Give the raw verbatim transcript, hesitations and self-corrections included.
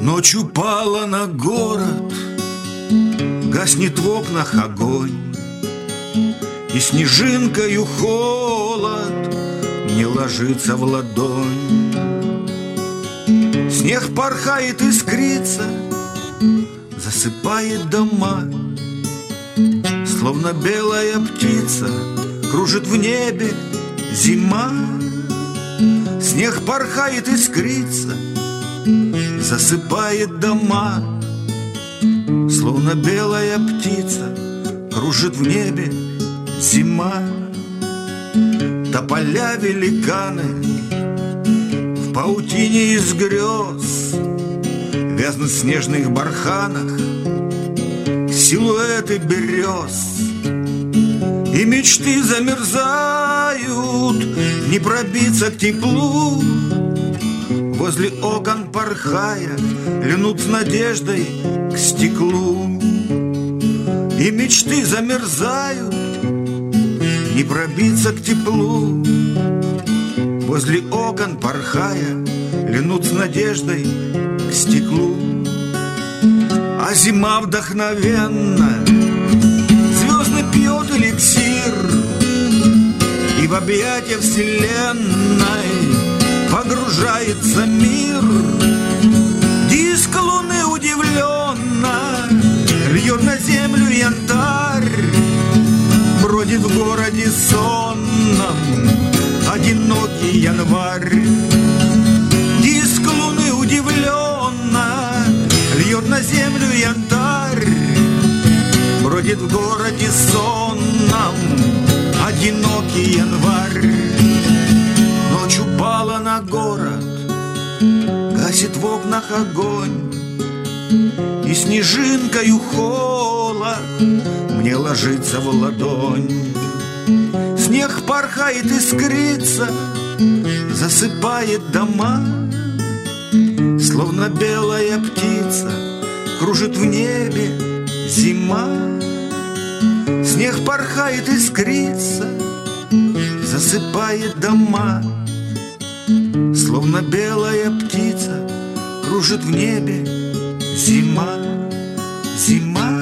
Ночь упала на город, гаснет в окнах огонь, и снежинкою холод мне ложится в ладонь. Снег порхает, искрится, засыпает дома, словно белая птица кружит в небе зима. Снег порхает, искрится, засыпает дома, словно белая птица кружит в небе зима. Тополя великаны в паутине из грез вязнут в снежных барханах силуэты берез. И мечты замерзают, не пробиться к теплу. Возле окон порхая льнут с надеждой к стеклу. И мечты замерзают, не пробиться к теплу. Возле окон порхая льнут с надеждой к стеклу. А зима вдохновенно звездный пьет эликсир, и в объятия вселенной погружается мир. Диск луны удивленно льет на землю янтарь, бродит в городе сонном одинокий январь. Диск луны удивленно льет на землю янтарь, бродит в городе сонном одинокий январь. Ночь упала на город, гасит в окнах огонь, и снежинкою холод мне ложится в ладонь. Снег порхает, искрится, засыпает дома, словно белая птица кружит в небе зима. Снег порхает, искрится, засыпает дома, словно белая птица кружит в небе зима, зима.